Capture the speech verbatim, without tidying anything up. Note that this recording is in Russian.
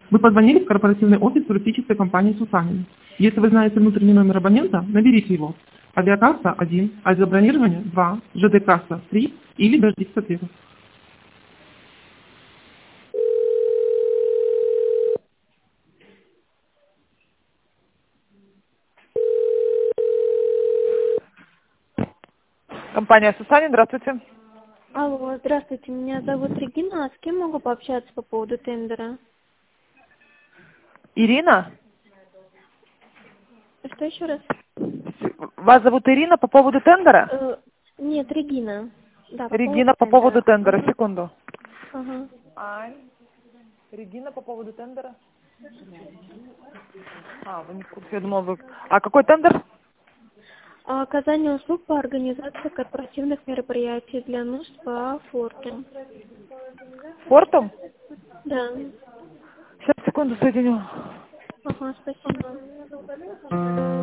Вы позвонили в корпоративный офис туристической компании «Сусанин». Если вы знаете внутренний номер абонента, наберите его. Авиакасса один, авиабронирование два, ЖД-касса три или дождитесь ответа. Компания «Сусанин», здравствуйте. Алло, здравствуйте, меня зовут Регина, а с кем могу пообщаться по поводу тендера? Ирина? Что еще раз? Вас зовут Ирина по поводу тендера? Э, нет, Регина. Да, по Регина по поводу поводу тендера. тендера, Ага. секунду. Ага. Ань, Регина по поводу тендера? А, вы не в курсе, я думала, вы... А какой тендер? А оказание услуг по организации корпоративных мероприятий для нужд по форту. Фортум? Да. Сейчас, секунду, соединю. Ага, спасибо.